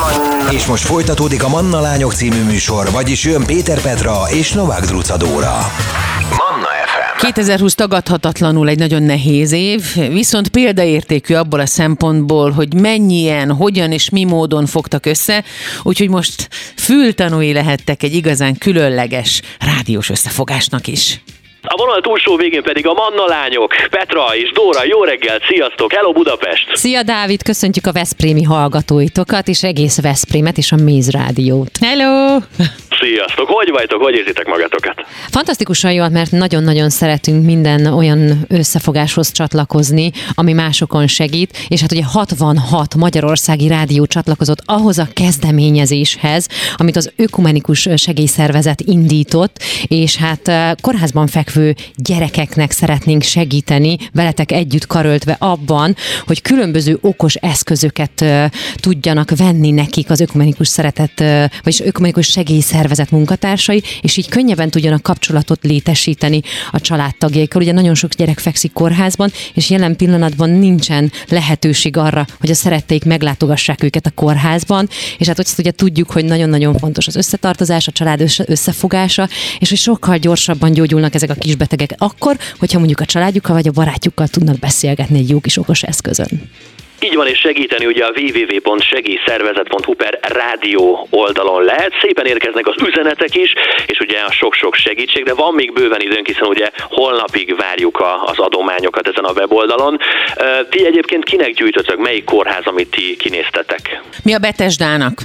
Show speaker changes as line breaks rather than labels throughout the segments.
És most folytatódik a Manna Lányok című műsor, vagyis jön Péter Petra és Novák Druca Dóra. Manna FM.
2020 tagadhatatlanul egy nagyon nehéz év, viszont példaértékű abból a szempontból, hogy mennyien, hogyan és mi módon fogtak össze, úgyhogy most fültanúi lehettek egy igazán különleges rádiós összefogásnak is.
A vonal túlsó végén pedig a Manna Lányok, Petra és Dóra. Jó reggelt, sziasztok, hello Budapest!
Szia Dávid, köszöntjük a veszprémi hallgatóitokat, és egész Veszprémet, és a Méz Rádiót.
Hello!
Sziasztok, hogy vagytok, hogy érzitek magatokat?
Fantasztikusan jól, mert nagyon-nagyon szeretünk minden olyan összefogáshoz csatlakozni, ami másokon segít, és hát ugye 66 magyarországi rádió csatlakozott ahhoz a kezdeményezéshez, amit az Ökumenikus Segélyszervezet indított, és hát kórházban fekvő gyerekeknek szeretnénk segíteni, veletek együtt karöltve abban, hogy különböző okos eszközöket tudjanak venni nekik az Ökumenikus vagyis Ökumenikus Segélyszervezet munkatársai, és így könnyebben tudjanak kapcsolatot létesíteni a családtagjaikkal. Ugye nagyon sok gyerek fekszik kórházban, és jelen pillanatban nincsen lehetőség arra, hogy a szeretteik meglátogassák őket a kórházban, és hát azt ugye tudjuk, hogy nagyon-nagyon fontos az összetartozás, a család összefogása, és hogy sokkal gyorsabban gyógyulnak ezek a kisbetegek akkor, hogyha mondjuk a családjukkal vagy a barátjukkal tudnak beszélgetni egy jó kis okos eszközön.
Így van, és segíteni ugye a www.segélyszervezet.hu/rádió oldalon lehet. Szépen érkeznek az üzenetek is, és ugye a sok-sok segítség, de van még bőven időnk, hiszen ugye holnapig várjuk az adományokat ezen a weboldalon. Ti egyébként kinek gyűjtötök? Melyik kórház, amit ti kinéztetek?
Mi a Betesdának.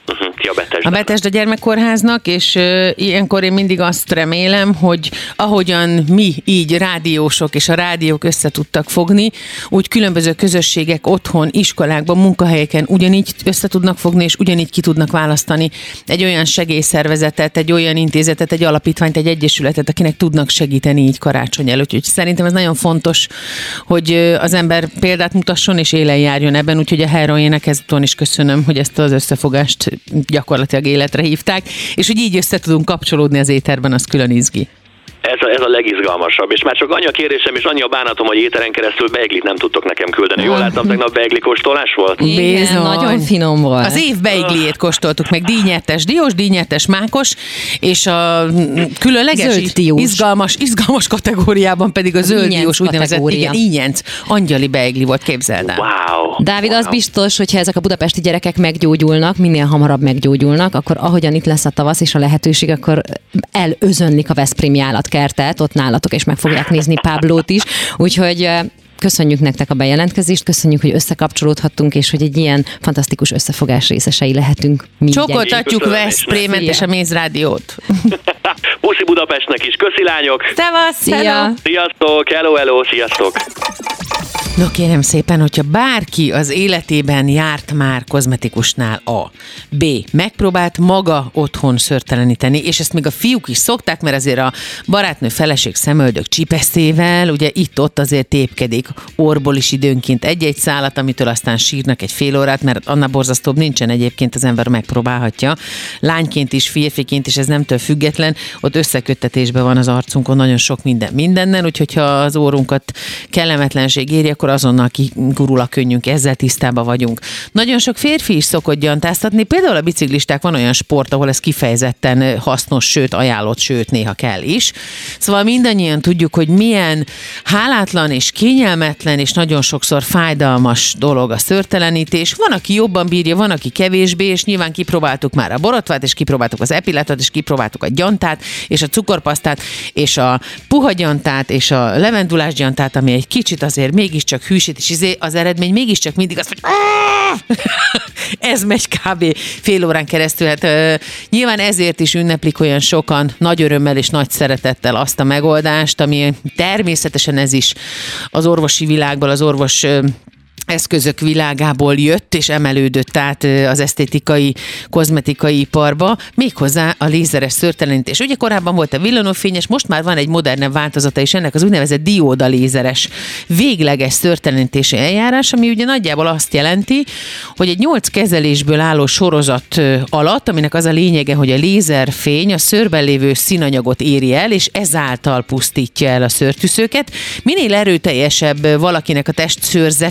A Betesda gyermekkórháznak, és ilyenkor én mindig azt remélem, hogy ahogyan mi így rádiósok és a rádiók össze tudtak fogni, úgy különböző közösségek otthon, iskolákban, munkahelyeken ugyanígy össze tudnak fogni, és ugyanígy ki tudnak választani egy olyan segélyszervezetet, egy olyan intézetet, egy alapítványt, egy egyesületet, akinek tudnak segíteni így karácsony előtt. Úgyhogy szerintem ez nagyon fontos, hogy az ember példát mutasson és élen járjon ebben, úgyhogy a Heroének ezúton is köszönöm, hogy ezt az összefogást gyakorlatilag életre hívták, és hogy így össze tudunk kapcsolódni az éterben, az külön izgi.
Ez a legizgalmasabb, és már csak annyi a kérésem és annyi a bánatom, hogy éteren keresztül beiglit nem tudtok nekem küldeni. Jól láttam, tegnap beigli kóstolás volt?
Igen, nagyon finom volt.
Az év beigliét kóstoltuk meg, díjnyertes diós, díjnyertes mákos, és a különleges, izgalmas kategóriában pedig a zöld diós úgynevezett, igen, ínyenc, angyali beigli volt, képzeld el.
Wow.
Dávid, az biztos, hogyha ezek a budapesti gyerekek meggyógyulnak, minél hamarabb meggyógyulnak, akkor ahogyan itt lesz a tavasz és a lehetőség, akkor elözönlik a veszprémi állatkertet, ott nálatok, és meg fogják nézni Páblót is. Úgyhogy köszönjük nektek a bejelentkezést, köszönjük, hogy összekapcsolódhattunk, és hogy egy ilyen fantasztikus összefogás részesei lehetünk.
Csókoltatjuk Veszprémet és a Méz Rádiót.
Puszi Budapestnek is, köszi lányok!
Szevasz, hello!
Sziasztok, hello, sziasztok!
No kérem szépen, hogyha bárki az életében járt már kozmetikusnál, B. megpróbált maga otthon szőrteleníteni, és ezt még a fiúk is szokták, mert azért a barátnő, feleség szemöldök csipeszével, ugye itt-ott azért tépkedik orból is időnként egy-egy szálat, amitől aztán sírnak egy fél órát, mert annál borzasztóbb nincsen egyébként, az ember megpróbálhatja. Lányként is, férfiként is, ez nemtől független, ott összeköttetésben van az arcunkon nagyon sok mindennel, úgyhogy ha az órunkat kellemetlenség éri, akkor azonnal kigurul a könnyünk, ezzel tisztában vagyunk. Nagyon sok férfi is szokott gyantáztatni, például a biciklisták, van olyan sport, ahol ez kifejezetten hasznos, sőt ajánlott, sőt néha kell is. Szóval mindannyian tudjuk, hogy milyen hálátlan és kényelmetlen és nagyon sokszor fájdalmas dolog a szőrtelenítés. Van, aki jobban bírja, van, aki kevésbé, és nyilván kipróbáltuk már a borotvát, és kipróbáltuk az epilátot, és kipróbáltuk a gyantát, és a cukorpasztát, és a puha gyantát, és a levendulás gyantát, ami egy kicsit azért mégiscsak hűsít, és az eredmény mégiscsak mindig az, hogy ez megy kb. Fél órán keresztül. Hát, nyilván ezért is ünneplik olyan sokan nagy örömmel és nagy szeretettel azt a megoldást, ami természetesen ez is az orvosi világból, az orvos eszközök világából jött, és emelődött át az esztétikai, kozmetikai iparba, méghozzá a lézeres szőrtelenítés. Ugye korábban volt a villanófényes, most már van egy modernebb változata is ennek, az úgynevezett dióda lézeres végleges szőrtelenítési eljárás, ami ugye nagyjából azt jelenti, hogy egy 8 kezelésből álló sorozat alatt, aminek az a lényege, hogy a lézerfény a szőrben lévő színanyagot éri el, és ezáltal pusztítja el a szőrtűzőket. Minél erőteljesebb valakinek a testszőrzete, minél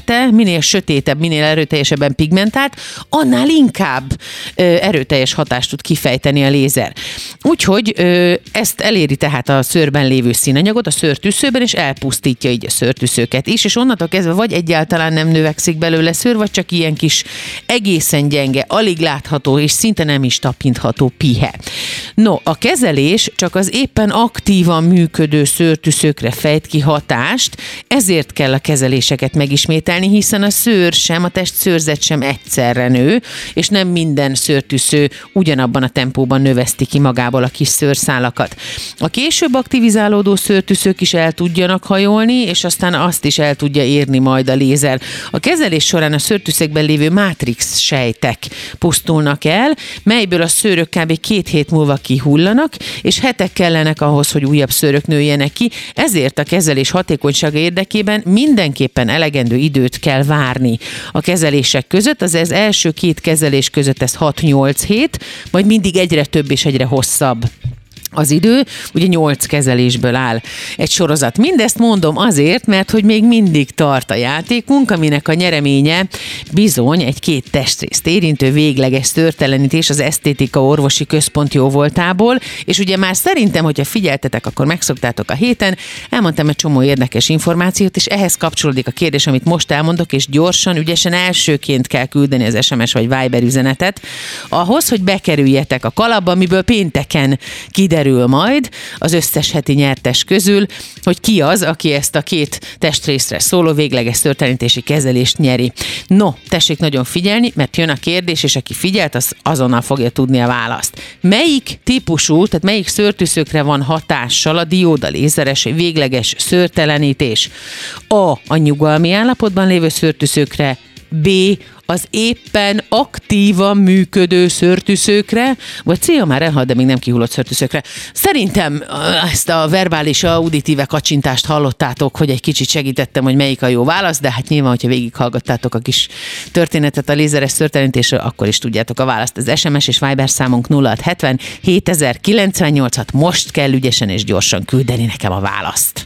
minél sötétebb, minél erőteljesebben pigmentált, annál inkább erőteljes hatást tud kifejteni a lézer. Úgyhogy ezt eléri tehát a szőrben lévő színanyagot a szőrtűszőben, és elpusztítja így a szőrtűszőket is, és onnantól kezdve vagy egyáltalán nem növekszik belőle szőr, vagy csak ilyen kis egészen gyenge, alig látható, és szinte nem is tapintható pihe. No, a kezelés csak az éppen aktívan működő szőrtűszőkre fejt ki hatást, ezért kell a kezeléseket megismételni, hiszen a szőr sem, a test szőrzet sem egyszerre nő, és nem minden szőrtűsző ugyanabban a tempóban növeszti ki magából a kis szőrszálakat. A később aktivizálódó szőrtűszők is el tudjanak hajolni, és aztán azt is el tudja érni majd a lézer. A kezelés során a szőrtűszekben lévő mátrix sejtek pusztulnak el, melyből a szőrök kb. 2 hét múlva kihullanak, és hetek kellenek ahhoz, hogy újabb szőrök nőjenek ki, ezért a kezelés hatékonysága érdekében mindenképpen elegendő időt kell várni. A kezelések között, az első 2 kezelés között ez 6-8 hét, majd mindig egyre több és egyre hosszabb az idő, ugye 8 kezelésből áll egy sorozat. Mindezt mondom azért, mert hogy még mindig tart a játékunk, aminek a nyereménye bizony egy 2 testrészt érintő végleges szőrtelenítés az Esztétika Orvosi Központ jóvoltából, és ugye már szerintem, hogyha figyeltetek, akkor megszoktátok a héten, elmondtam egy csomó érdekes információt, és ehhez kapcsolódik a kérdés, amit most elmondok, és gyorsan, ügyesen elsőként kell küldeni az SMS vagy Viber üzenetet, ahhoz, hogy bekerüljetek a kalapba, amiből pénteken kiderül majd az összes heti nyertes közül, hogy ki az, aki ezt a 2 testrészre szóló végleges szőrtelenítési kezelést nyeri. No, tessék nagyon figyelni, mert jön a kérdés, és aki figyelt, az azonnal fogja tudni a választ. Melyik típusú, tehát melyik szőrtűszőkre van hatással a dióda lézeres végleges szőrtelenítés? A nyugalmi állapotban lévő szőrtűszőkre, B az éppen aktívan működő szőrtűszőkre, vagy C a már elhalt, de még nem kihullott szőrtűszőkre. Szerintem ezt a verbális, auditíve kacsintást hallottátok, hogy egy kicsit segítettem, hogy melyik a jó válasz, de hát nyilván, hogyha végighallgattátok a kis történetet a lézeres szőrtelenítésről, akkor is tudjátok a választ. Az SMS és Viber számunk 0670 7098-at most kell ügyesen és gyorsan küldeni nekem a választ.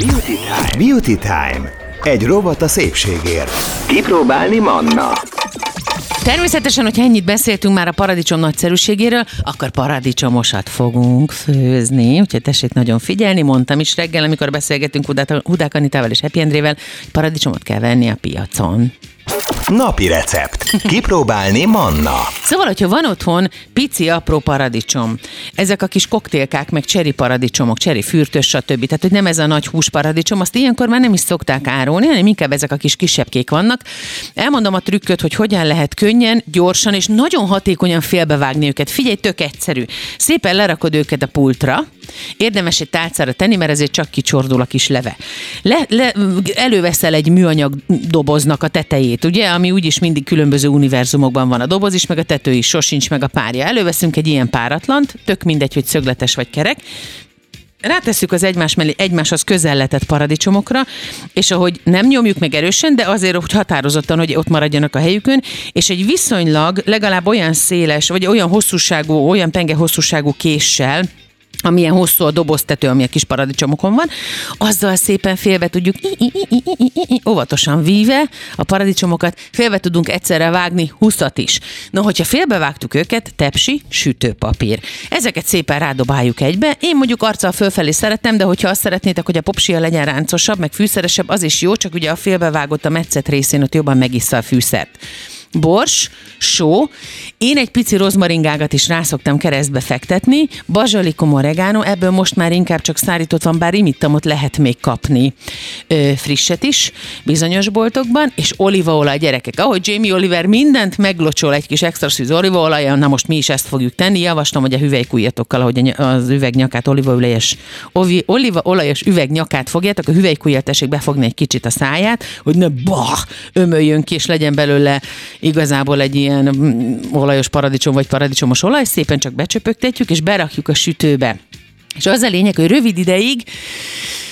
Beauty Time. Egy rovat a szépségért. Kipróbálni Manna.
Természetesen, hogyha ennyit beszéltünk már a paradicsom nagyszerűségéről, akkor paradicsomosat fogunk főzni. Úgyhogy tessék nagyon figyelni, mondtam is reggel, amikor beszélgettünk Hudák Anitával és Happy Endrével, paradicsomot kell venni a piacon.
Napi recept. Kipróbálni Manna.
Szóval, hogyha van otthon pici, apró paradicsom, ezek a kis koktélkák, meg cseri paradicsomok, cseri fürtös, stb. Tehát, hogy nem ez a nagy húsparadicsom, azt ilyenkor már nem is szokták árulni, hanem inkább ezek a kis kisebbkék vannak. Elmondom a trükköt, hogy hogyan lehet könnyen, gyorsan és nagyon hatékonyan félbevágni őket. Figyelj, tök egyszerű. Szépen lerakod őket a pultra, érdemes egy tálcára tenni, mert ezért csak kicsordul a kis leve. Előveszel egy műanyag doboznak a tetejét, ugye, ami úgyis mindig különböző univerzumokban van a doboz is, meg a tető is, sosincs meg a párja. Előveszünk egy ilyen páratlant, tök mindegy, hogy szögletes vagy kerek, rátesszük az egymáshoz közelletett paradicsomokra, és ahogy nem nyomjuk meg erősen, de azért hogy határozottan, hogy ott maradjanak a helyükön, és egy viszonylag legalább olyan széles, vagy olyan hosszúságú, olyan penge hosszúságú késsel, amilyen hosszú a doboztető, ami a kis paradicsomokon van, azzal szépen félbe tudjuk, óvatosan víve a paradicsomokat, félbe tudunk egyszerre vágni 20-at is. No, hogyha félbevágtuk őket, tepsi, sütőpapír. Ezeket szépen rádobáljuk egybe. Én mondjuk arccal fölfelé szeretem, de hogyha azt szeretnétek, hogy a popsia legyen ráncosabb, meg fűszeresebb, az is jó, csak ugye a félbevágott a metszet részén ott jobban megissza a fűszert. Bors, só, én egy pici rozmaringágat is rászoktam keresztbe fektetni, bazsalikom, oregano, ebből most már inkább csak szárított van, bár imittamot lehet még kapni frisset is bizonyos boltokban, és olívaolaj, gyerekek. Ahogy Jamie Oliver mindent meglocsol egy kis extra szűz olívaolajon, na most mi is ezt fogjuk tenni, javaslom, hogy a hüvelykujjatokkal, ahogy az üvegnyakát, olívaolajos üvegnyakát fogjátok, a hüvelykujjat tessék befogni egy kicsit a száját, hogy ne ömöljön ki, és legyen belőle igazából egy ilyen olajos paradicsom vagy paradicsomos olaj, szépen csak becsöpögtetjük, és berakjuk a sütőbe. És az a lényeg, hogy rövid ideig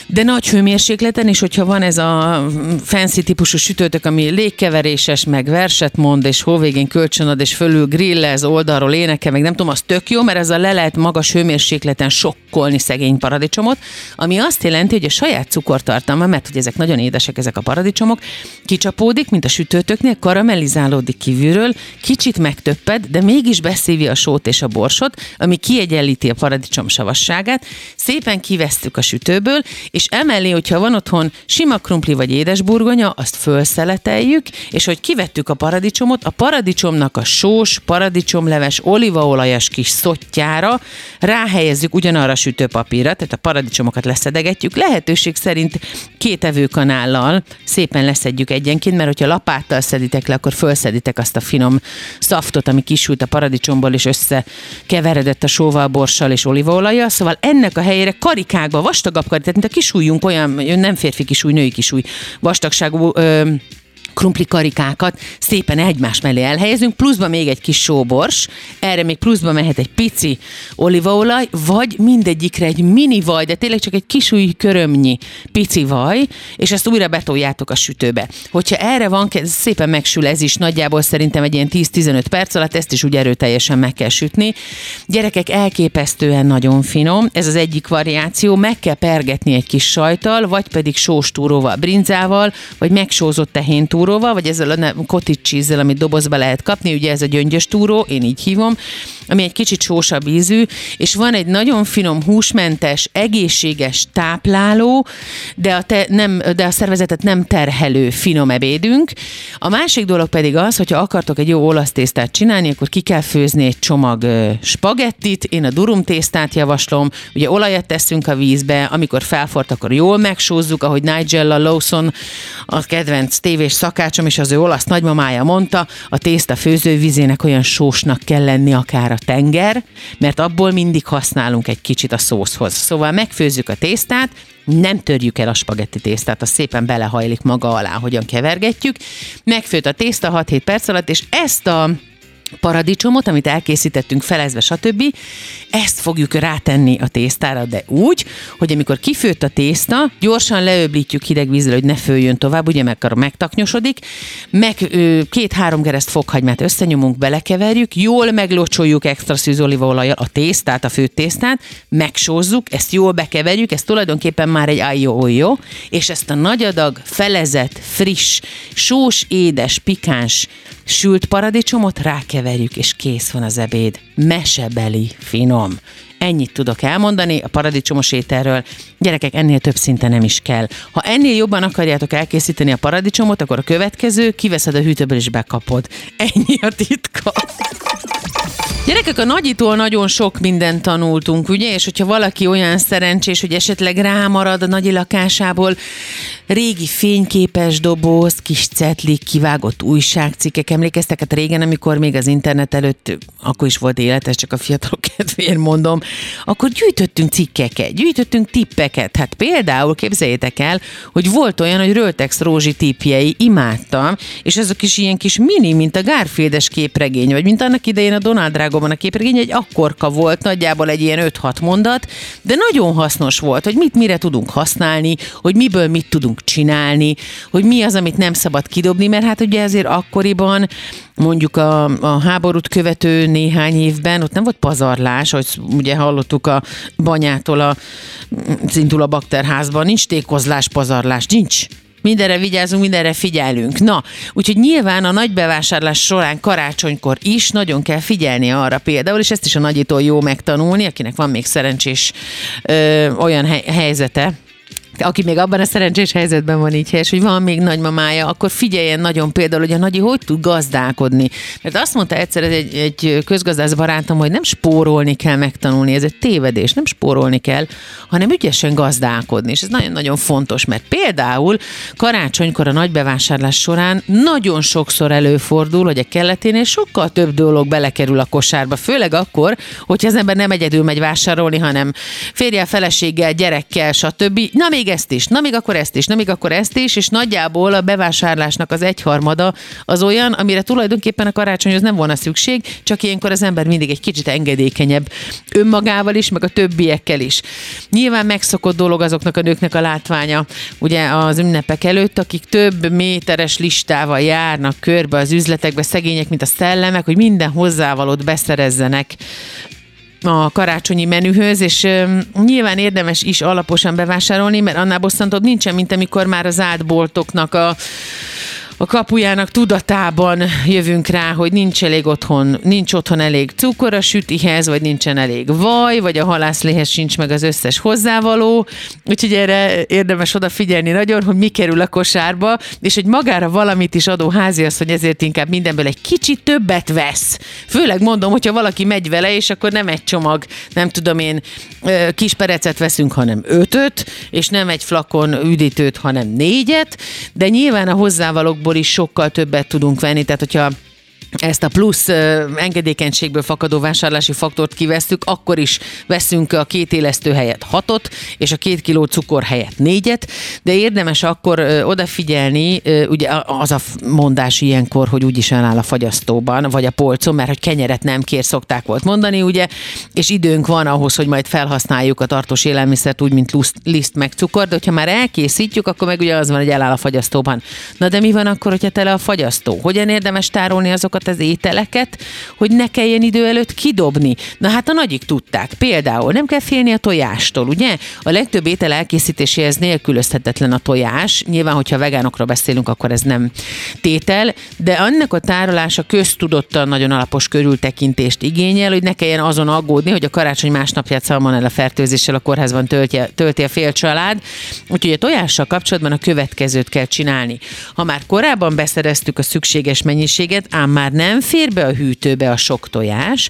de nagy hőmérsékleten, és hogyha van ez a fancy típusú sütőtök, ami légkeveréses, meg verset mond, és hóvégén kölcsönad, és fölül grillez, oldalról énekel, meg nem tudom, az tök jó, mert ezzel le lehet magas hőmérsékleten sokkolni szegény paradicsomot, ami azt jelenti, hogy a saját cukortartalma, mert hogy ezek nagyon édesek, ezek a paradicsomok, kicsapódik, mint a sütőtöknél, karamellizálódik kívülről, kicsit megtöpped, de mégis beszívja a sót és a borsot, ami kiegyenlíti a paradicsom savasságát. Szépen kivesztük a sütőből, és emellé, hogyha van otthon sima krumpli vagy édesburgonya, azt fölszeleteljük, és hogy kivettük a paradicsomot, a paradicsomnak a sós, paradicsomleves, olívaolajas kis szottyára ráhelyezzük ugyanarra a sütőpapírra, tehát a paradicsomokat leszedegetjük, lehetőség szerint 2 evőkanállal szépen leszedjük egyenként, mert hogyha lapáttal szeditek le, akkor fölszeditek azt a finom szaftot, ami kisült a paradicsomból, és összekeveredett a sóval, borssal és olívaolajjal. Szóval ennek a helyére karikákba, vastagabb karikák, tehát mint a kisújjunk olyan, nem férfi kisúly, női kisúly, vastagságú krumpli karikákat szépen egymás mellé elhelyezünk, pluszban még egy kis sóbors, erre még pluszban mehet egy pici olívaolaj, vagy mindegyikre egy mini vaj, de tényleg csak egy kisújj körömnyi pici vaj, és ezt újra betoljátok a sütőbe. Hogyha erre van, szépen megsül ez is, nagyjából szerintem egy ilyen 10-15 perc alatt, ezt is úgy erőteljesen meg kell sütni. Gyerekek, elképesztően nagyon finom, ez az egyik variáció, meg kell pergetni egy kis sajttal, vagy pedig sós túróval, brinzával, vagy megsózott tehéntúróval, vagy ezzel a cottage cheese-zel, amit dobozba lehet kapni, ugye ez a gyöngyös túró, én így hívom, ami egy kicsit sósabb ízű, és van egy nagyon finom, húsmentes, egészséges tápláló, de a szervezetet nem terhelő finom ebédünk. A másik dolog pedig az, hogyha akartok egy jó olasz tésztát csinálni, akkor ki kell főzni egy csomag spagettit, én a durum tésztát javaslom, ugye olajat teszünk a vízbe, amikor felforrt, akkor jól megsózzuk, ahogy Nigella Lawson, a kedvenc tévés szakácsom és az ő olasz nagymamája mondta, a tészta főzővízének olyan sósnak kell lenni akár a tenger, mert abból mindig használunk egy kicsit a szószhoz. Szóval megfőzzük a tésztát, nem törjük el a spagetti tésztát, az szépen belehajlik maga alá, hogyan kevergetjük. Megfőtt a tészta 6-7 perc alatt, és ezt a paradicsomot, amit elkészítettünk felezve, stb. Ezt fogjuk rátenni a tésztára, de úgy, hogy amikor kifőtt a tészta, gyorsan leöblítjük hideg vízzel, hogy ne főjön tovább, ugye megtaknyosodik, meg 2-3 gereszt fokhagymát összenyomunk, belekeverjük, jól meglocsoljuk extra szűz olívaolajjal a tésztát, a főtt tésztát, megsózzuk, ezt jól bekeverjük, ez tulajdonképpen már egy aglio-olio, és ezt a nagy adag, felezett, friss, sós, édes, pikáns sült paradicsomot rákeverjük, és kész van az ebéd. Mesebeli finom. Ennyit tudok elmondani a paradicsomos ételről. Gyerekek, ennél több szinte nem is kell. Ha ennél jobban akarjátok elkészíteni a paradicsomot, akkor a következő, kiveszed a hűtőből és bekapod. Ennyi a titka. Gyerekek, a nagyitól nagyon sok mindent tanultunk, ugye? És hogyha valaki olyan szerencsés, hogy esetleg rámarad a nagyi lakásából régi fényképes doboz, kis cetlik, kivágott újságcikkek. Emlékeztek, hát régen, amikor még az internet előtt, akkor is volt életes, csak a fiatalok kedvéért mondom, akkor gyűjtöttünk cikkeket, gyűjtöttünk tippeket. Hát például képzeljétek el, hogy volt olyan, hogy Röltex Rózsi tippjei, imádtam, és azok is ilyen kis mini, mint a Garfieldes képregény, vagy mint annak idején a Donald Dragonban a képregény, egy akkorka volt, nagyjából egy ilyen 5-6 mondat, de nagyon hasznos volt, hogy mit mire tudunk használni, hogy miből mit tudunk csinálni, hogy mi az, amit nem szabad kidobni, mert hát ugye azért akkoriban, mondjuk a háborút követő néhány évben, ott nem volt pazarlás, hogy ugye hallottuk a Banyától a Cintula bakterházban, nincs tékozlás, pazarlás, nincs. Mindenre vigyázunk, mindenre figyelünk. Na, úgyhogy nyilván a nagy bevásárlás során karácsonykor is nagyon kell figyelni arra például, és ezt is a nagyitól jó megtanulni, akinek van még szerencsés olyan helyzete, aki még abban a szerencsés helyzetben van így helyes, hogy van még nagymamája, akkor figyeljen nagyon például, hogy a nagyi hogy tud gazdálkodni. Mert azt mondta egyszer egy közgazdász barátom, hogy nem spórolni kell megtanulni, ez egy tévedés, nem spórolni kell, hanem ügyesen gazdálkodni. És ez nagyon-nagyon fontos, mert például karácsonykor a nagy bevásárlás során nagyon sokszor előfordul, hogy a kelleténél sokkal több dolog belekerül a kosárba, főleg akkor, hogyha az ember nem egyedül megy vásárolni, hanem férjel, feleséggel, gyerekkel, stb. Na, még még ezt is, na még akkor ezt is, na még akkor ezt is, és nagyjából a bevásárlásnak az 1/3 az olyan, amire tulajdonképpen a karácsonyhoz nem volna szükség, csak ilyenkor az ember mindig egy kicsit engedékenyebb önmagával is, meg a többiekkel is. Nyilván megszokott dolog azoknak a nőknek a látványa, ugye az ünnepek előtt, akik több méteres listával járnak körbe az üzletekbe, szegények, mint a szellemek, hogy minden hozzávalót beszerezzenek a karácsonyi menühöz, és nyilván érdemes is alaposan bevásárolni, mert annál bosszantóbb nincsen, mint amikor már az átboltoknak a kapujának tudatában jövünk rá, hogy nincs otthon elég cukor a sütihez, vagy nincsen elég vaj, vagy a halászléhez sincs meg az összes hozzávaló. Úgyhogy erre érdemes odafigyelni nagyon, hogy mi kerül a kosárba, és hogy magára valamit is adó háziasszony ezért inkább mindenből egy kicsit többet vesz. Főleg mondom, hogyha valaki megy vele, és akkor nem egy csomag, nem tudom én, kis perecet veszünk, hanem 5-öt, és nem egy flakon üdítőt, hanem 4-et, de nyilván a hozzávalókból is sokkal többet tudunk venni, tehát hogyha ezt a plusz engedékenységből fakadó vásárlási faktort kivesszük, akkor is veszünk a 2 élesztő helyett 6-ot, és a 2 kiló cukor helyett 4-et, de érdemes akkor odafigyelni, ugye az a mondás ilyenkor, hogy úgyis eláll a fagyasztóban, vagy a polcon, mert hogy kenyeret nem kér, szokták volt mondani, ugye, és időnk van ahhoz, hogy majd felhasználjuk a tartós élelmiszert úgy, mint liszt meg cukor, de hogyha már elkészítjük, akkor meg ugye az van, hogy eláll a fagyasztóban. Na de mi van akkor, hogyha tele a fagyasztó? Hogyan érdemes tárolni azokat az ételeket, hogy ne kelljen idő előtt kidobni. Na hát a nagyik tudták. Például nem kell félni a tojástól, ugye? A legtöbb étel elkészítéséhez nélkülözhetetlen a tojás. Nyilván, hogyha vegánokról beszélünk, akkor ez nem tétel, de annak a tárolása köztudottan nagyon alapos körültekintést igényel, hogy ne kelljen azon aggódni, hogy a karácsony másnapját szalmonella fertőzéssel a kórházban tölti a fél család. Úgyhogy a tojással kapcsolatban a következőt kell csinálni. Ha már korábban beszereztük a szükséges mennyiséget, ám már nem fér be a hűtőbe a sok tojás,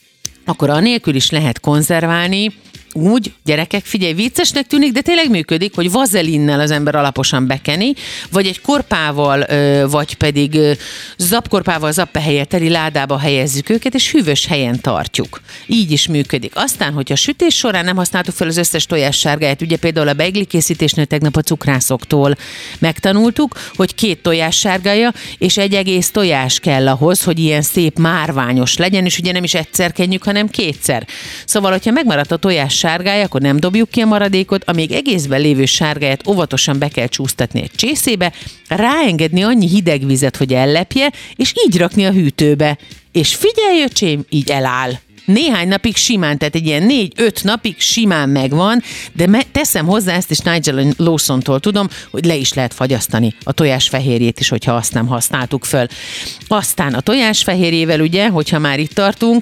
akkor anélkül is lehet konzerválni, úgy, gyerekek, figyelj, viccesnek tűnik, de tényleg működik, hogy vazelinnel az ember alaposan bekeni, vagy egy korpával, vagy pedig zapkorpával, zappehelyel teli ládába helyezzük őket, és hűvös helyen tartjuk. Így is működik. Aztán, hogyha a sütés során nem használtuk fel az összes tojás sárgáját, ugye például a beigli készítésnél tegnap a cukrászoktól megtanultuk, hogy 2 tojás sárgája, és egy egész tojás kell ahhoz, hogy ilyen szép márványos legyen, és ugye nem is egyszer kenjük, hanem 2-szer. Szóval, hogyha megmaradt a tojás sárgája, akkor nem dobjuk ki a maradékot, a még egészben lévő sárgáját óvatosan be kell csúsztatni egy csészébe, ráengedni annyi hideg vizet, hogy ellepje, és így rakni a hűtőbe. És figyelj, öcsém, így eláll. Néhány napig simán, tehát egy ilyen 4-5 napig simán megvan, de teszem hozzá ezt is Nigel Lawsontól tudom, hogy le is lehet fagyasztani a tojás fehérjét is, hogyha azt nem használtuk föl. Aztán a tojás fehérjével ugye, hogyha már itt tartunk,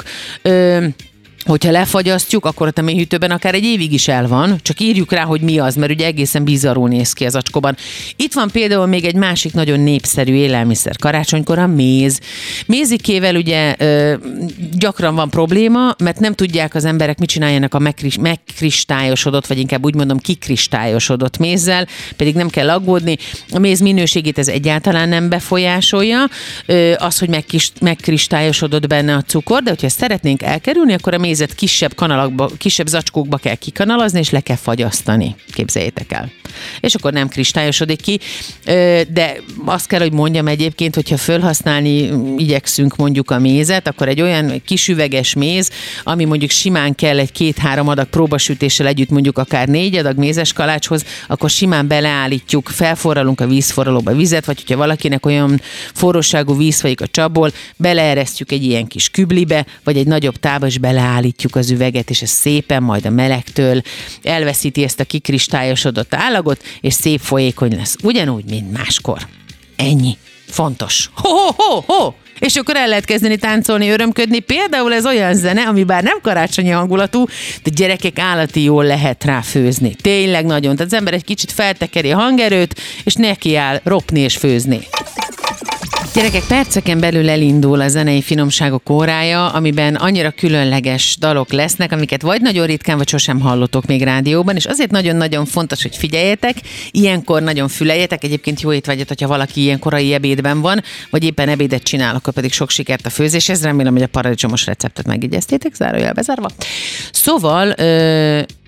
hogyha lefagyasztjuk, akkor a mélyhűtőben akár egy évig is el van, csak írjuk rá, hogy mi az, mert ugye egészen bizarrul néz ki az acskóban. Itt van például még egy másik nagyon népszerű élelmiszer karácsonykor, a méz. Mézikével ugye gyakran van probléma, mert nem tudják az emberek, mit csináljanak a megkristályosodott, vagy inkább úgy mondom kikristályosodott mézzel, pedig nem kell aggódni. A méz minőségét ez egyáltalán nem befolyásolja, az, hogy megkristályosodott benne a cukor, de hogyha szeretnénk elkerülni, akkor a mézet kisebb zacskókba kell kikanalazni, és le kell fagyasztani. Képzeljétek el. És akkor nem kristályosodik ki, de azt kell, hogy mondjam egyébként, hogyha felhasználni igyekszünk mondjuk a mézet, akkor egy olyan kis üveges méz, ami mondjuk simán kell egy 2-3 adag próbasütéssel együtt, mondjuk akár 4 adag mézes kalácshoz, akkor simán beleállítjuk, felforralunk a vízforralóba vizet, vagy hogyha valakinek olyan forróságú víz folyik a csapból, beleeresztjük egy ilyen kis küblibe, vagy egy nagyobb tálba, és beleállítjuk az üveget, és ez szépen majd a melegtől elveszíti ezt a kikristályosodott állagot, és szép folyékony lesz. Ugyanúgy, mint máskor. Ennyi. Fontos. Ho-ho-ho-ho! És akkor el lehet kezdeni táncolni, örömködni. Például ez olyan zene, ami bár nem karácsonyi hangulatú, de gyerekek, állati jól lehet rá főzni. Tényleg nagyon. Tehát az ember egy kicsit feltekeri a hangerőt, és neki áll ropni és főzni. Gyerekek, perceken belül elindul a zenei finomságok órája, amiben annyira különleges dalok lesznek, amiket vagy nagyon ritkán, vagy sosem hallotok még rádióban, és azért nagyon-nagyon fontos, hogy figyeljetek, ilyenkor nagyon füleljetek, egyébként jó étvágyat, hogyha valaki ilyen korai ebédben van, vagy éppen ebédet csinál, akkor pedig sok sikert a főzéshez, remélem, hogy a paradicsomos receptet megjegyeztétek, zárójel bezárva. Szóval...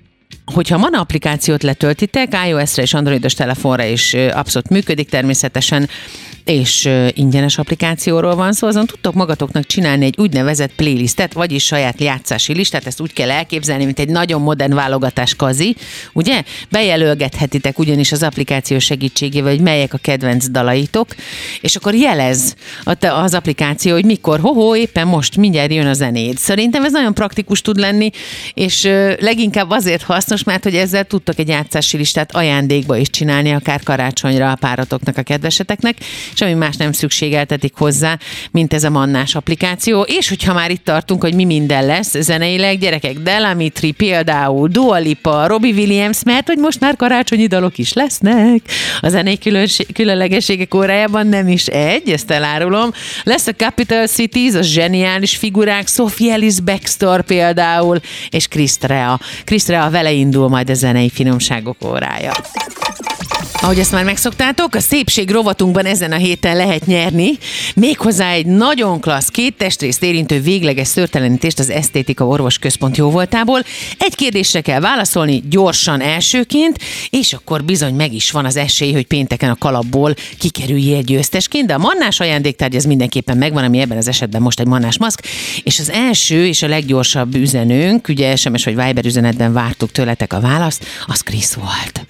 hogyha a Manna applikációt letöltitek, iOS-re és androidos telefonra is abszolút működik természetesen, és ingyenes applikációról van szó, azon tudtok magatoknak csinálni egy úgynevezett playlistet, vagyis saját játszási listát, ezt úgy kell elképzelni, mint egy nagyon modern válogatás kazi, ugye? Bejelölgethetitek ugyanis az applikáció segítségével, hogy melyek a kedvenc dalaitok, és akkor jelez az applikáció, hogy mikor, éppen most mindjárt jön a zenéd. Szerintem ez nagyon praktikus tud lenni, és leginkább azért hasznos, mert hogy ezzel tudtok egy játszási listát ajándékba is csinálni, akár karácsonyra a páratoknak, a kedveseteknek, semmi más nem szükségeltetik hozzá, mint ez a Mannás applikáció. És hogyha már itt tartunk, hogy mi minden lesz zeneileg, gyerekek, Delamitri például, Dua Lipa, Robbie Williams, mert hogy most már karácsonyi dalok is lesznek. A zenei különlegességek órájában nem is egy, ezt elárulom. Lesz a Capital Cities, a zseniális figurák, Sophie Ellis Bextor például, és Chris Rea vele indul majd a zenei finomságok órája. Ahogy ezt már megszoktátok, a szépség rovatunkban ezen a héten lehet nyerni, méghozzá egy nagyon klassz 2 testrészt érintő végleges szőrtelenítést az Esztétika Orvosközpont jóvoltából. Egy kérdésre kell válaszolni gyorsan elsőként, és akkor bizony meg is van az esély, hogy pénteken a kalapból kikerüljél győztesként, de a Mannás ajándéktárgy ez mindenképpen megvan, ami ebben az esetben most egy Mannás maszk, és az első és a leggyorsabb üzenőnk, ugye SMS vagy Viber üzenetben vártuk tőletek a választ, az Krisz volt.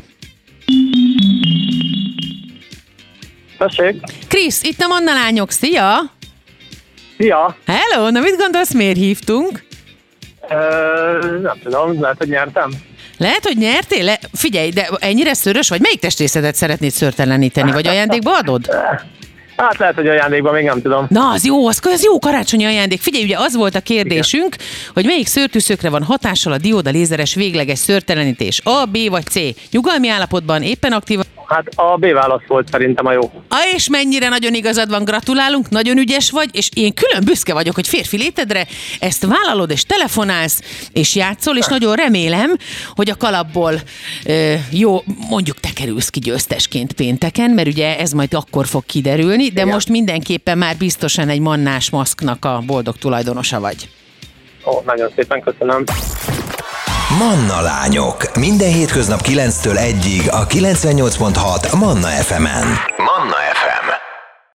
Tessék.
Krisz, itt a Manna lányok, szia!
Szia!
Hello, na mit gondolsz, miért hívtunk?
Nem tudom, lehet, hogy nyertem.
Lehet, hogy nyertél? Figyelj, de ennyire szőrös vagy? Melyik testrészedet szeretnéd szőrteleníteni, vagy ajándékba adod?
Hát lehet, hogy ajándékban még nem tudom.
Na, az jó karácsonyi ajándék. Figyelj, ugye az volt a kérdésünk, hogy melyik szőrtűszökre van hatással a dióda lézeres végleges szőrtelenítés? A, B vagy C? Nyugalmi állapotban, éppen aktív?
Hát a B válasz volt szerintem a jó.
És mennyire nagyon igazad van, gratulálunk, nagyon ügyes vagy, és én külön büszke vagyok, hogy férfi létedre ezt vállalod, és telefonálsz, és játszol, és nagyon remélem, hogy a kalapból jó, mondjuk te kerülsz ki győztesként pénteken, mert ugye ez majd akkor fog kiderülni, de igen. Most mindenképpen már biztosan egy Mannás maszknak a boldog tulajdonosa vagy.
Nagyon szépen köszönöm.
Manna lányok. Minden hétköznap 9-től 1-ig a 98.6 Manna FM-en. Manna